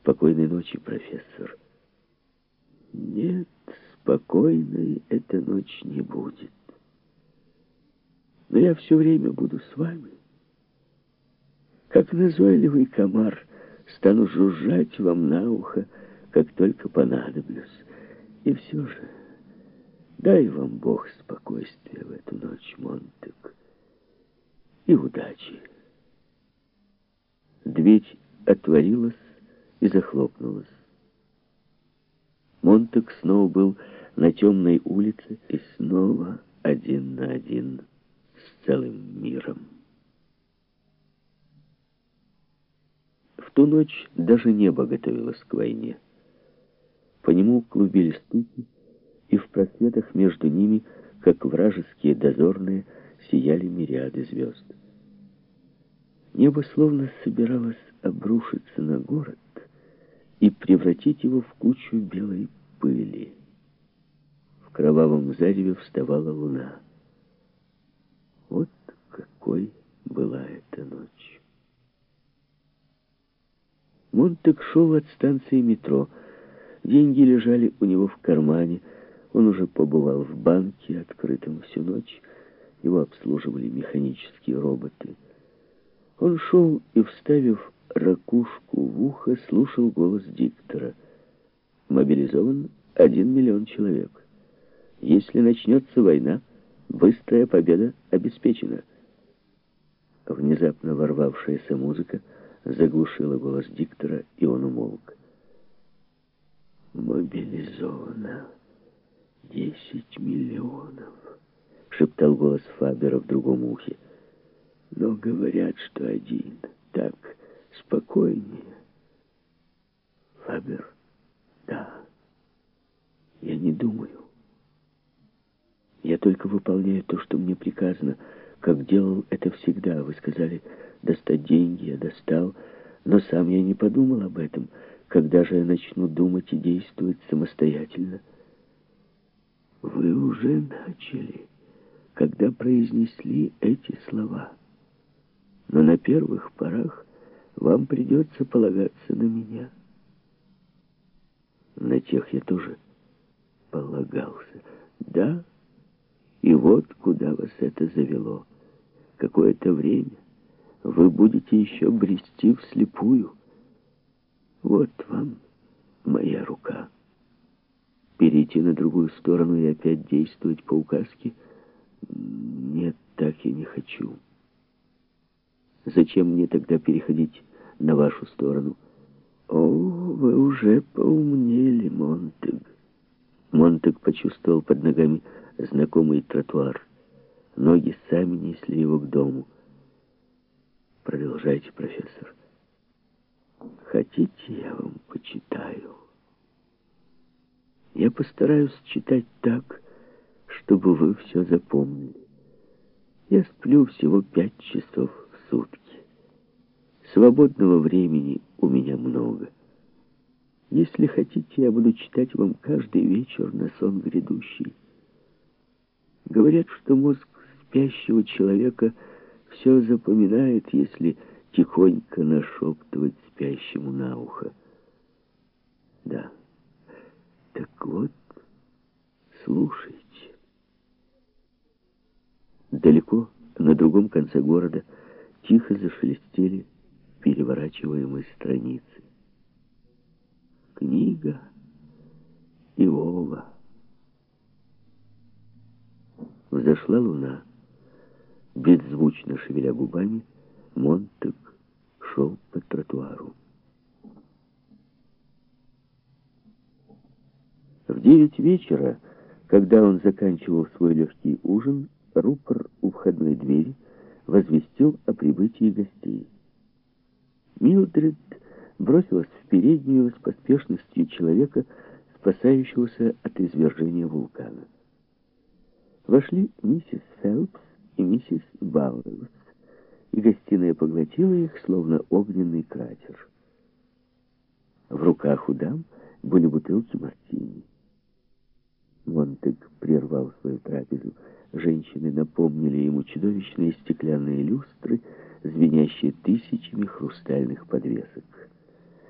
Спокойной ночи, профессор. Нет, спокойной эта ночь не будет. Но я все время буду с вами. Как назойливый комар, стану жужжать вам на ухо, как только понадоблюсь. И все же, дай вам Бог спокойствия в эту ночь, Монтек, и удачи. Дверь отворилась и захлопнулась. Монтек снова был на темной улице и снова один на один с целым миром. В ту ночь даже небо готовилось к войне. По нему клубились тучи, и в просветах между ними, как вражеские дозорные, сияли мириады звезд. Небо словно собиралось обрушиться на город и превратить его в кучу белой пыли. В кровавом зареве вставала луна. Вот какой была эта ночь. Монтек шел от станции метро. Деньги лежали у него в кармане. Он уже побывал в банке, открытом всю ночь. Его обслуживали механические роботы. Он шел и, вставив ракушку в ухо, слушал голос диктора. Мобилизован 1 миллион человек. Если начнется война, быстрая победа обеспечена. Внезапно ворвавшаяся музыка заглушила голос диктора, и он умолк. «Мобилизовано 10 миллионов», — шептал голос Фабера в другом ухе. «Но говорят, что один. Так спокойнее». «Фабер, да, я не думаю. Я только выполняю то, что мне приказано, как делал это всегда. Вы сказали достать деньги, я достал, но сам я не подумал об этом. Когда же я начну думать и действовать самостоятельно?» «Вы уже начали, когда произнесли эти слова. Но на первых порах вам придется полагаться на меня». «На тех я тоже полагался. Да, и вот куда вас это завело. Какое-то время вы будете еще брести вслепую. Вот вам моя рука. Перейти на другую сторону и опять действовать по указке? Нет, так я не хочу. Зачем мне тогда переходить на вашу сторону? О, вы уже поумнели, Монтек. Монтек почувствовал под ногами знакомый тротуар. Ноги сами несли его к дому. Продолжайте, профессор. Хотите, я вам почитаю? Я постараюсь читать так, чтобы вы все запомнили. Я сплю всего 5 часов в сутки. Свободного времени у меня много. Если хотите, я буду читать вам каждый вечер на сон грядущий. Говорят, что мозг спящего человека все запоминает, если тихонько нашептывать спящему на ухо. Да, так вот, слушайте. Далеко, на другом конце города, тихо зашелестели переворачиваемые страницы. Книга Иова. Взошла луна. Беззвучно шевеля губами, Монтек шел по тротуару. В 9 вечера, когда он заканчивал свой легкий ужин, рупор у входной двери возвестил о прибытии гостей. Милдред бросилась в переднюю с поспешностью человека, спасающегося от извержения вулкана. Вошли миссис Фелпс и миссис Бауэллс, и гостиная поглотила их, словно огненный кратер. В руках у дам были бутылки мартини. Монтек прервал свою трапезу. Женщины напомнили ему чудовищные стеклянные люстры, звенящие тысячами хрустальных подвесок.